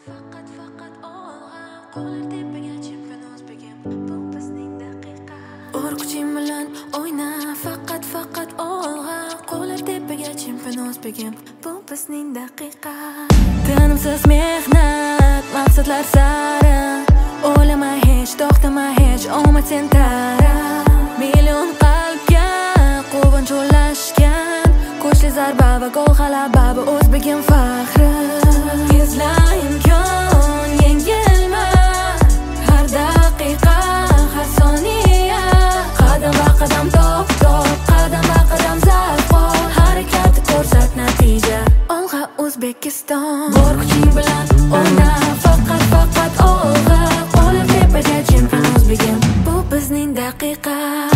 faqat olg'a qo'lar tepaga chempion o'zbegim bu bizning daqiqa bor kuching bilan o'yna faqat olg'a qo'lar tepaga chempion o'zbegim bu bizning daqiqa tinimsiz mehnat maqsadlar sari o'ylama hech to'xtama hech omad sen tara million qalbga quvonch ulashgan kuchli zarba va gol g'alaba bu o'zbegim faxri izla imkon yengilma har daqiqa har soniya qadam va qadam top qadam va qadam zarb harakat ko'rsat natija olg'a O'zbekiston bor kuching bilan o'yna faqat olg'a qo'lar tepaga chempion o'zbegim bu bizning daqiqa